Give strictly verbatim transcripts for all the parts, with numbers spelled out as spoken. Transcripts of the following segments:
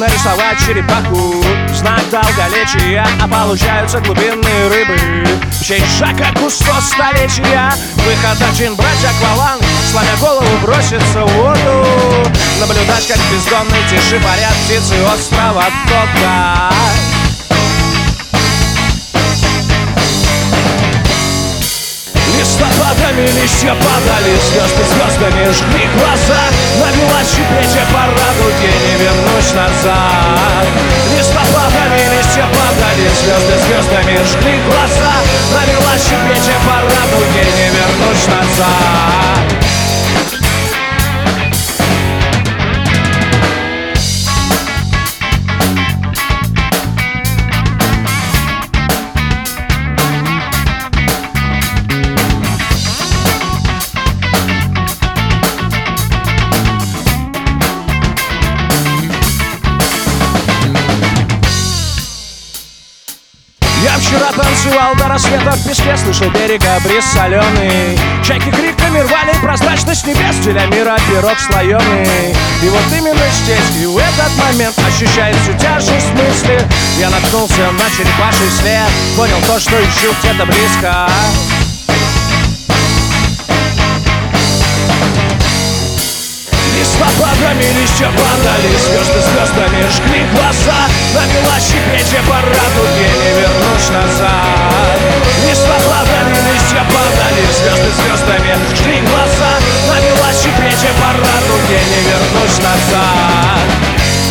нарисовать черепаху, знак долголетия, а получаются глубинные рыбы. В честь Жака Кусто столетия выход один брать акваланг, сломя голову броситься в воду, наблюдать, как в бездонной тиши парят птицы острова Тока. Листопадами листья падали, звезды звездами жгли глаза. На велосипеде по радуге не вернусь назад. Листопадами листья падали, звезды звездами жгли глаза. На велосипеде по радуге не вернусь назад. Я вчера танцевал до рассвета в песке, слышал берега бриз соленый. Чайки криками рвали прозрачность небес, деля мира пирог слоеный. И вот именно здесь и в этот момент ощущает всю тяжесть мысли. Я наткнулся на черепаший след, понял то, что ищу где-то близко. Листопадами листья падали, звезды звездами жгли глаза. На велосипеде по радуге не вернусь назад. Листопадами листья падали, звезды звездами жгли глаза. На велосипеде по радуге не вернусь назад.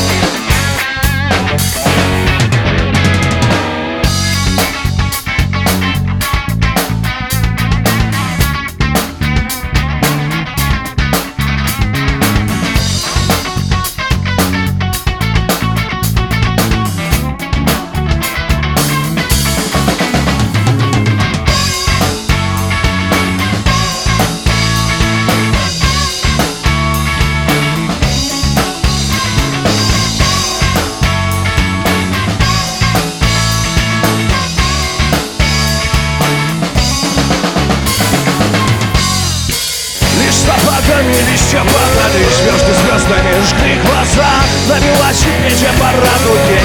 Листопадами листья падали, звезды звездами жгли глаза. На велосипеде по радуге